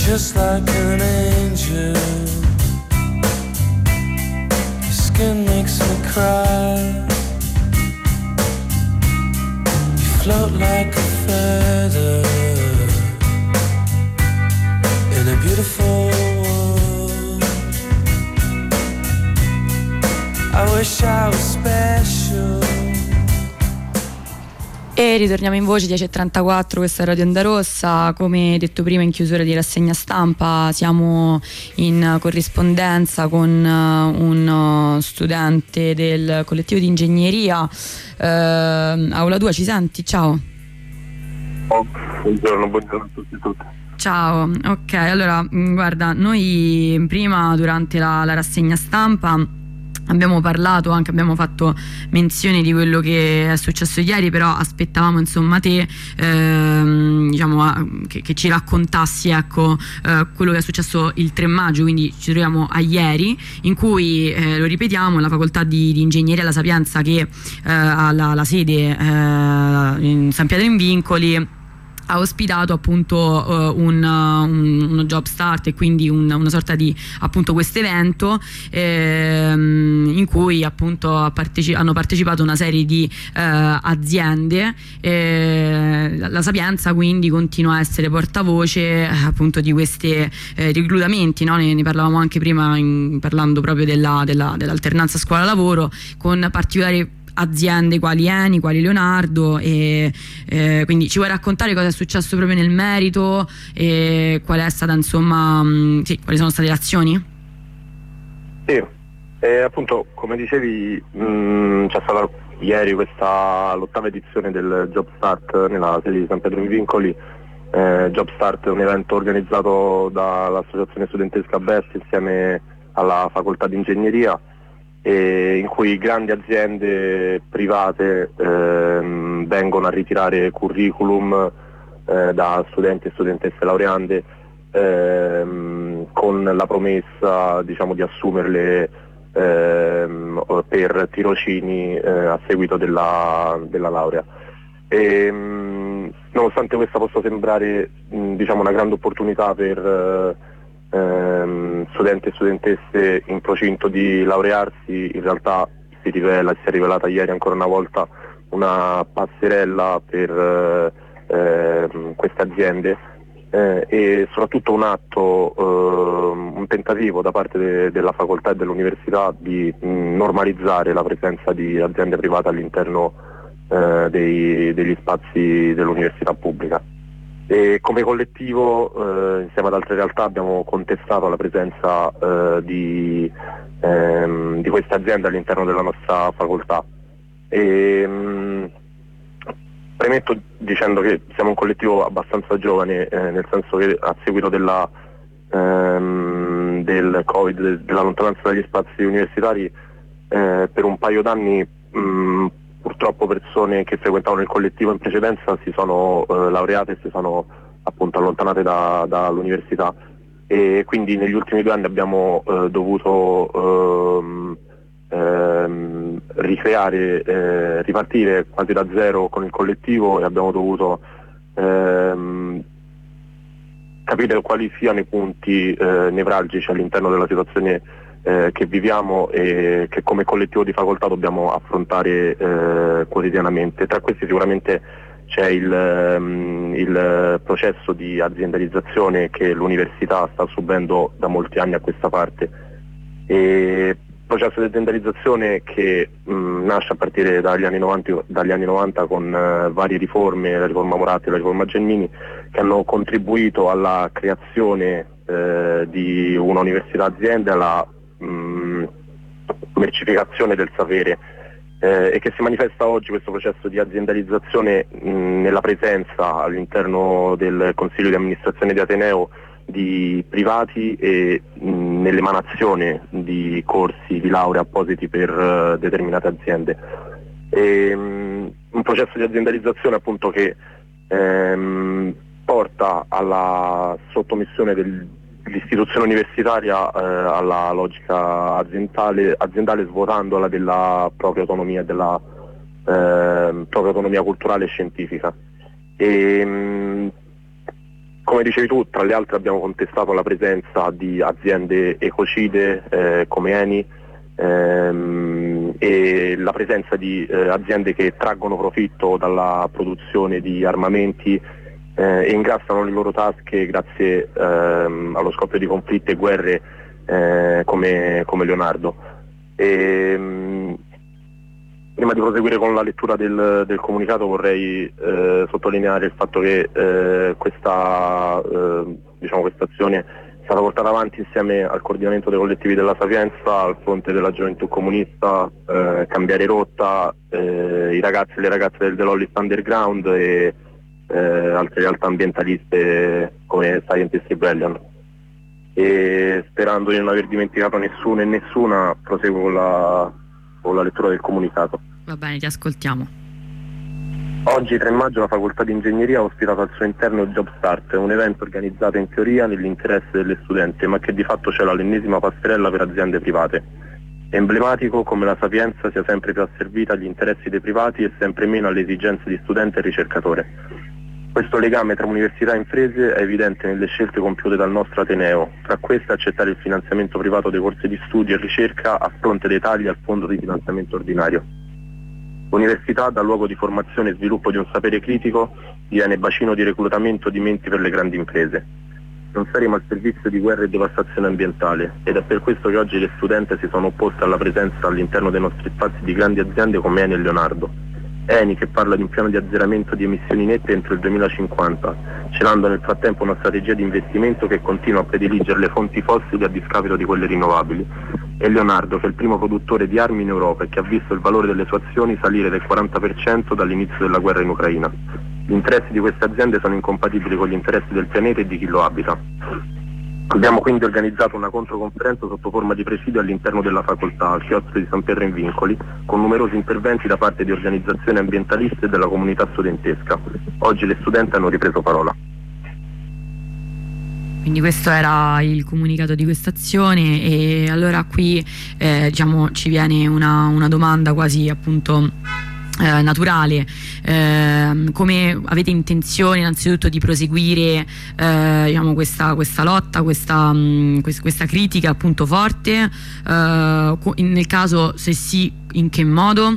just like an angel. Your skin makes me cry. You float like a feather in a beautiful world. I wish I was special. E ritorniamo in voce 10:34, questa è Radio Onda Rossa. Come detto prima in chiusura di rassegna stampa, siamo in corrispondenza con un studente del collettivo di ingegneria. Aula 2, ci senti? Ciao. Buongiorno a tutti e tutte. Ciao, ok, allora guarda, noi prima durante la rassegna stampa abbiamo parlato, anche abbiamo fatto menzione di quello che è successo ieri, però aspettavamo insomma te diciamo che ci raccontassi, ecco, quello che è successo il 3 maggio, quindi ci troviamo a ieri, in cui lo ripetiamo, la facoltà di ingegneria La Sapienza, che ha la sede in San Pietro in Vincoli, ha ospitato appunto uno job start, e quindi una sorta di appunto questo evento in cui appunto hanno partecipato una serie di aziende. La Sapienza quindi continua a essere portavoce appunto di questi reclutamenti, no? Ne parlavamo anche prima parlando proprio dell'alternanza scuola-lavoro, con particolari aziende quali Eni, quali Leonardo, e quindi ci vuoi raccontare cosa è successo proprio nel merito e qual è stata insomma quali sono state le azioni? Sì, appunto come dicevi c'è stata ieri l'8ª edizione del Job Start nella sede di San Pietro in Vincoli. Job Start è un evento organizzato dall'associazione studentesca BEST insieme alla facoltà di ingegneria, in cui grandi aziende private vengono a ritirare curriculum da studenti e studentesse laureande con la promessa, diciamo, di assumerle per tirocini a seguito della laurea. Nonostante questa possa sembrare diciamo una grande opportunità per studenti e studentesse in procinto di laurearsi, in realtà si è rivelata ieri ancora una volta una passerella per queste aziende e soprattutto un atto, un tentativo da parte della facoltà e dell'università di normalizzare la presenza di aziende private all'interno degli spazi dell'università pubblica. E come collettivo, insieme ad altre realtà, abbiamo contestato la presenza di queste aziende all'interno della nostra facoltà. Premetto dicendo che siamo un collettivo abbastanza giovane, nel senso che a seguito del Covid, della lontananza dagli spazi universitari, per un paio d'anni purtroppo persone che frequentavano il collettivo in precedenza si sono laureate e si sono appunto allontanate dall'università, e quindi negli ultimi 2 anni abbiamo dovuto ripartire quasi da zero con il collettivo, e abbiamo dovuto capire quali siano i punti nevralgici all'interno della situazione che viviamo e che come collettivo di facoltà dobbiamo affrontare quotidianamente. Tra questi sicuramente c'è il processo di aziendalizzazione che l'università sta subendo da molti anni a questa parte, e processo di aziendalizzazione che nasce a partire dagli anni 90 con varie riforme, la riforma Moratti e la riforma Gelmini, che hanno contribuito alla creazione di una università azienda, alla mercificazione del sapere, e che si manifesta oggi questo processo di aziendalizzazione nella presenza all'interno del consiglio di amministrazione di Ateneo di privati e nell'emanazione di corsi di laurea appositi per determinate aziende. Un processo di aziendalizzazione appunto che porta alla sottomissione dell'istituzione universitaria alla logica aziendale, svuotandola della propria autonomia, della propria autonomia culturale e scientifica. come dicevi tu, tra le altre abbiamo contestato la presenza di aziende ecocide come Eni e la presenza di aziende che traggono profitto dalla produzione di armamenti e ingrassano le loro tasche grazie allo scoppio di conflitti e guerre come Leonardo. Prima di proseguire con la lettura del comunicato vorrei sottolineare il fatto che questa azione è stata portata avanti insieme al coordinamento dei collettivi della Sapienza, al fronte della gioventù comunista, Cambiare Rotta, i ragazzi e le ragazze dell'Hollis Underground e altre realtà ambientaliste come Scientist Rebellion. E sperando di non aver dimenticato nessuno e nessuna, proseguo con la lettura del comunicato. Va bene, ti ascoltiamo. Oggi 3 maggio la Facoltà di Ingegneria ha ospitato al suo interno Job Start, un evento organizzato in teoria nell'interesse delle studenti, ma che di fatto c'è l'ennesima passerella per aziende private. È emblematico come la Sapienza sia sempre più asservita agli interessi dei privati e sempre meno alle esigenze di studente e ricercatore. Questo legame tra università e imprese è evidente nelle scelte compiute dal nostro Ateneo, tra queste accettare il finanziamento privato dei corsi di studio e ricerca a fronte dei tagli al fondo di finanziamento ordinario. L'università, da luogo di formazione e sviluppo di un sapere critico, diviene bacino di reclutamento di menti per le grandi imprese. Non saremo al servizio di guerra e devastazione ambientale ed è per questo che oggi le studenti si sono opposte alla presenza all'interno dei nostri spazi di grandi aziende come Eni e Leonardo. Eni che parla di un piano di azzeramento di emissioni nette entro il 2050, celando nel frattempo una strategia di investimento che continua a prediligere le fonti fossili a discapito di quelle rinnovabili, e Leonardo che è il primo produttore di armi in Europa e che ha visto il valore delle sue azioni salire del 40% dall'inizio della guerra in Ucraina. Gli interessi di queste aziende sono incompatibili con gli interessi del pianeta e di chi lo abita. Abbiamo quindi organizzato una controconferenza sotto forma di presidio all'interno della facoltà, al chiostro di San Pietro in Vincoli, con numerosi interventi da parte di organizzazioni ambientaliste e della comunità studentesca. Oggi le studenti hanno ripreso parola. Quindi questo era il comunicato di questa azione, e allora qui ci viene una domanda quasi appunto naturale. Come avete intenzione innanzitutto di proseguire questa lotta, questa critica appunto forte, nel caso se sì, in che modo?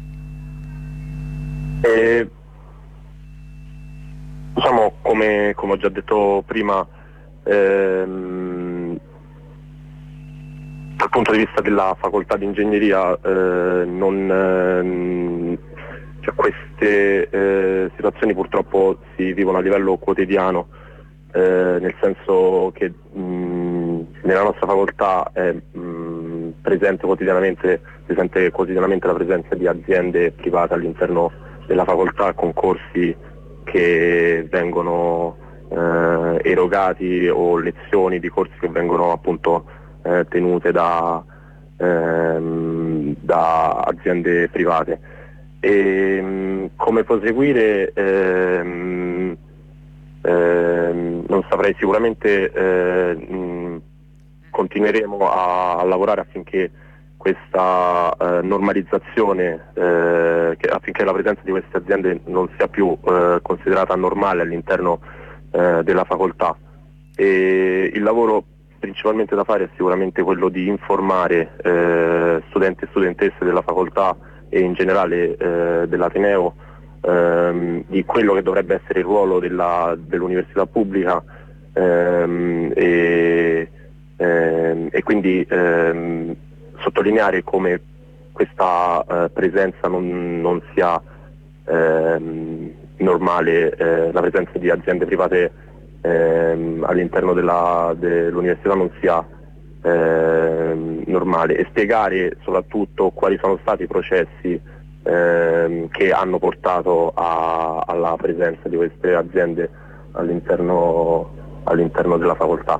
Come ho già detto prima, dal punto di vista della facoltà di ingegneria queste situazioni purtroppo si vivono a livello quotidiano, nel senso che nella nostra facoltà è presente quotidianamente la presenza di aziende private all'interno della facoltà, concorsi che vengono erogati o lezioni di corsi che vengono appunto tenute da aziende private. E come proseguire non saprei, sicuramente continueremo a lavorare affinché questa normalizzazione, affinché la presenza di queste aziende non sia più considerata normale all'interno della facoltà, e il lavoro principalmente da fare è sicuramente quello di informare studenti e studentesse della facoltà e in generale dell'Ateneo di quello che dovrebbe essere il ruolo dell'università pubblica, e quindi sottolineare come questa presenza non sia normale, la presenza di aziende private all'interno dell'università non sia normale, e spiegare soprattutto quali sono stati i processi che hanno portato alla presenza di queste aziende all'interno della facoltà.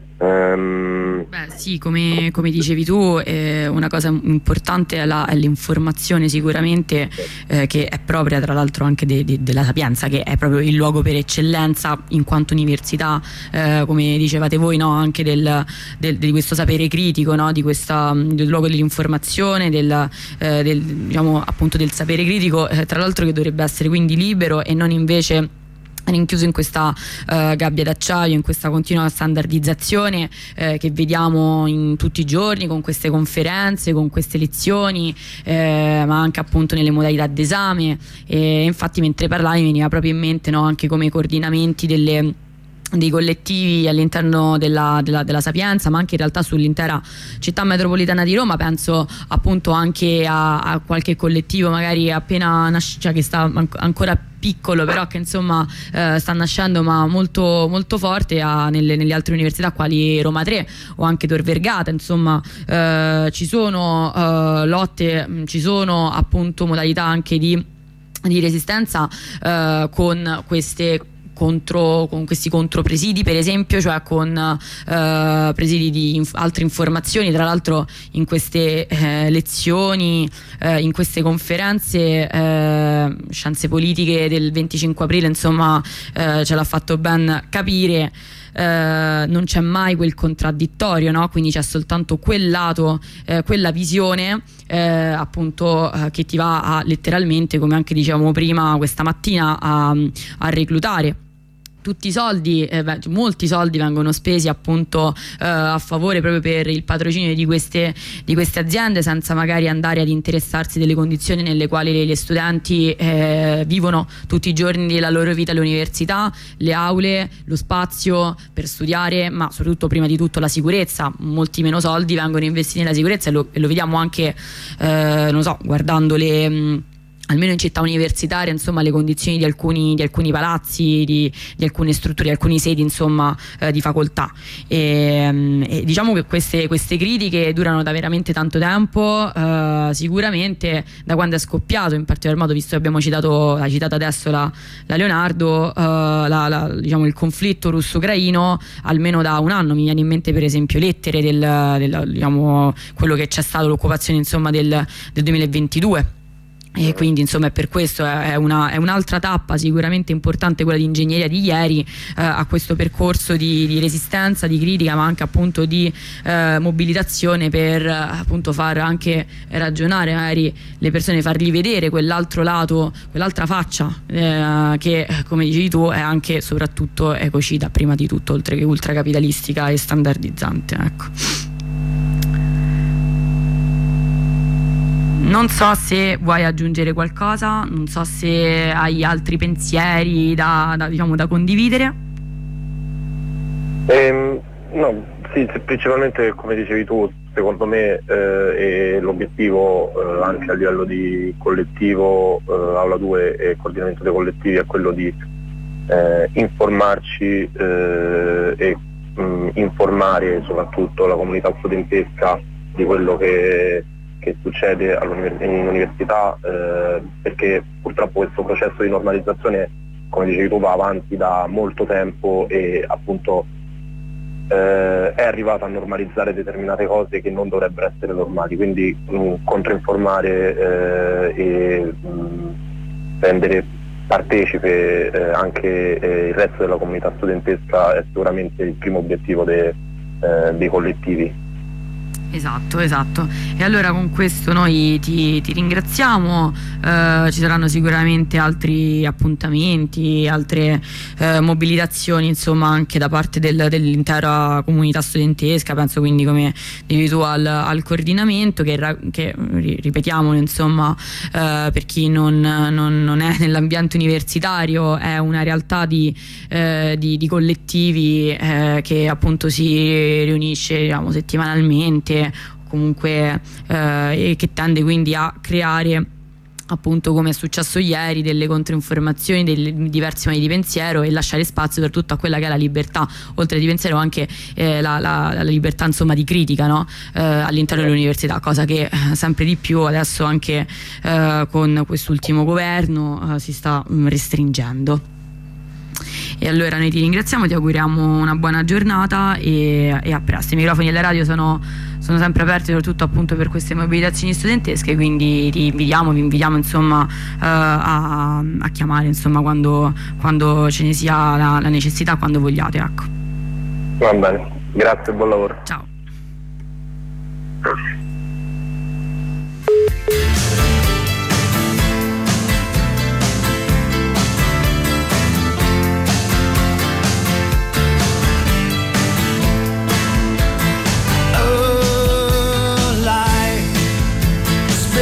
Sì, come dicevi tu, una cosa importante è l'informazione sicuramente, che è propria tra l'altro anche della Sapienza, che è proprio il luogo per eccellenza in quanto università, come dicevate voi, no? Anche di questo sapere critico, no? Del luogo dell'informazione, appunto del sapere critico, tra l'altro che dovrebbe essere quindi libero e non invece rinchiuso in questa gabbia d'acciaio, in questa continua standardizzazione che vediamo in tutti i giorni, con queste conferenze, con queste lezioni, ma anche appunto nelle modalità d'esame. E infatti mentre parlavi mi veniva proprio in mente, no, anche come coordinamenti dei collettivi all'interno della Sapienza, ma anche in realtà sull'intera città metropolitana di Roma. Penso appunto anche a qualche collettivo magari appena cioè che sta ancora piccolo, però che insomma sta nascendo ma molto, molto forte nelle altre università quali Roma 3 o anche Tor Vergata. Insomma ci sono lotte, ci sono appunto modalità anche di resistenza con questi contropresidi, per esempio, cioè con presidi di altre informazioni. Tra l'altro in queste lezioni, in queste conferenze, scienze politiche del 25 aprile, insomma, ce l'ha fatto ben capire. Non c'è mai quel contraddittorio, no? Quindi c'è soltanto quel lato, quella visione appunto che ti va a letteralmente, come anche dicevamo prima questa mattina, a reclutare. Tutti i soldi, molti soldi vengono spesi appunto a favore proprio per il patrocinio di queste aziende, senza magari andare ad interessarsi delle condizioni nelle quali gli studenti vivono tutti i giorni della loro vita all'università, le aule, lo spazio per studiare, ma soprattutto prima di tutto la sicurezza. Molti meno soldi vengono investiti nella sicurezza e lo vediamo anche non so, guardando almeno in città universitaria, insomma, le condizioni di alcuni palazzi, di alcune strutture, di alcune sedi, insomma, di facoltà. E diciamo che queste critiche durano da veramente tanto tempo, sicuramente da quando è scoppiato, in particolar modo, visto che abbiamo l'ha citata adesso la Leonardo, diciamo il conflitto russo-ucraino, almeno da un anno. Mi viene in mente per esempio lettere diciamo, quello che c'è stato, l'occupazione insomma del 2022. E quindi insomma è per questo, è un'altra tappa sicuramente importante quella di ingegneria di ieri, a questo percorso di resistenza, di critica, ma anche appunto di mobilitazione, per appunto far anche ragionare magari le persone, fargli vedere quell'altro lato, quell'altra faccia che, come dicevi tu, è anche e soprattutto ecocida prima di tutto, oltre che ultracapitalistica e standardizzante, ecco. Non so se vuoi aggiungere qualcosa, non so se hai altri pensieri diciamo, da condividere. No, sì, principalmente come dicevi tu, secondo me l'obiettivo anche a livello di collettivo, Aula 2 e coordinamento dei collettivi, è quello di informarci e informare soprattutto la comunità studentesca di quello che succede in università, perché purtroppo questo processo di normalizzazione, come dicevi tu, va avanti da molto tempo e appunto è arrivato a normalizzare determinate cose che non dovrebbero essere normali, quindi controinformare e rendere partecipe anche il resto della comunità studentesca è sicuramente il primo obiettivo dei collettivi. Esatto. E allora con questo noi ti ringraziamo, ci saranno sicuramente altri appuntamenti, altre mobilitazioni, insomma, anche da parte dell'intera comunità studentesca. Penso quindi, come dici tu, al coordinamento che ripetiamolo, insomma, per chi non è nell'ambiente universitario, è una realtà di collettivi che appunto si riunisce, diciamo, settimanalmente, comunque, e che tende quindi a creare, appunto, come è successo ieri, delle controinformazioni, dei diversi modi di pensiero, e lasciare spazio soprattutto a quella che è la libertà, oltre di pensiero anche la libertà, insomma, di critica, no? All'interno dell'università, cosa che sempre di più adesso anche con quest'ultimo governo si sta restringendo. E allora noi ti ringraziamo, ti auguriamo una buona giornata e a presto. I microfoni della radio sono sempre aperti, soprattutto appunto per queste mobilitazioni studentesche, quindi vi invitiamo insomma a chiamare, insomma, quando ce ne sia la necessità, quando vogliate, ecco. Va bene, grazie e buon lavoro. Ciao.